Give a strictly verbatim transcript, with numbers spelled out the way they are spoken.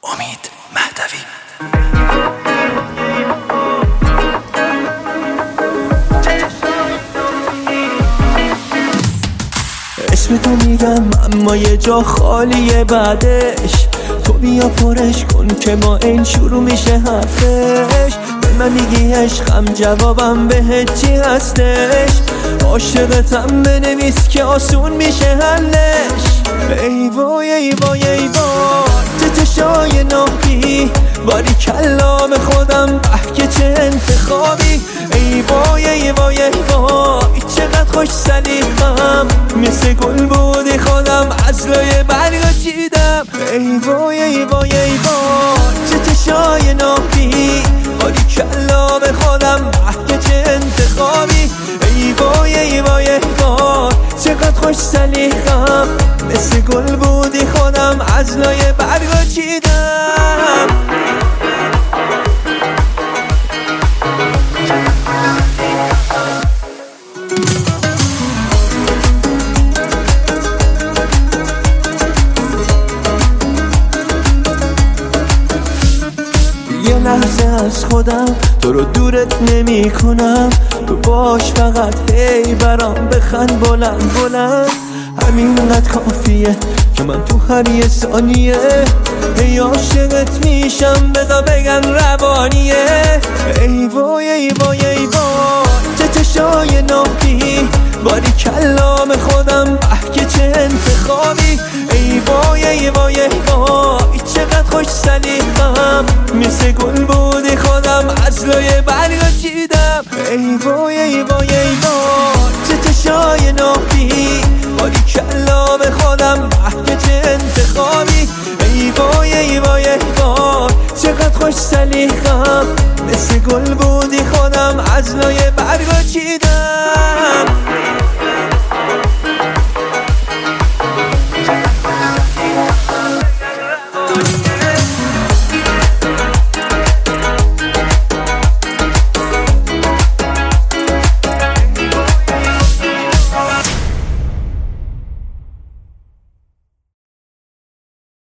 امید مهدوی. اسم تو میگم اما یه جا خالیه بعدش، تو بیا پرش کن که ما این شروع میشه حرفش. به من میگی عشقم جوابم به چی هستش، عاشقتم بنویس که آسون میشه حلش. ای وای ای وای ای وای چه چشای ناکی، باری کلا به خودم به که چه انتخابی. ای وای ای وای ای وای چقدر خوش سلیقم، مثل گل بودی خودم از لای برگا چیدم. ای وای ای وای ای وای چه چشای ناکی، باری کلا به خودم به که چه انتخابی. ای وای ای وای ای وای چقدر خوش سلیقم، مثل گل بودی خودم از لای برگا چیدم. یه لحظه از خودم تو رو دورت نمی کنم، تو باش فقط هی برام بخند بلند بلند. همینقدر کافیه که من تو هر یه ثانیه هی عاشقت میشم، بذار بگن روانیه. ای وای ای وای ای وای چه چشای ناکی، باری کلام خودم به که چه انتخابی. ای وای ای وای ای وای چقدر خوش سلیقم، مثل گل بودی خودم از لای برگا چیدم. ای وای ای وای ای وای چه چشای ناکی، باری کلا به خودم به که چه انتخابی. ای وای ای وای ای وای چقدر خوش سلیقم، مثل گل بودی خودم از لای برگا چیدم.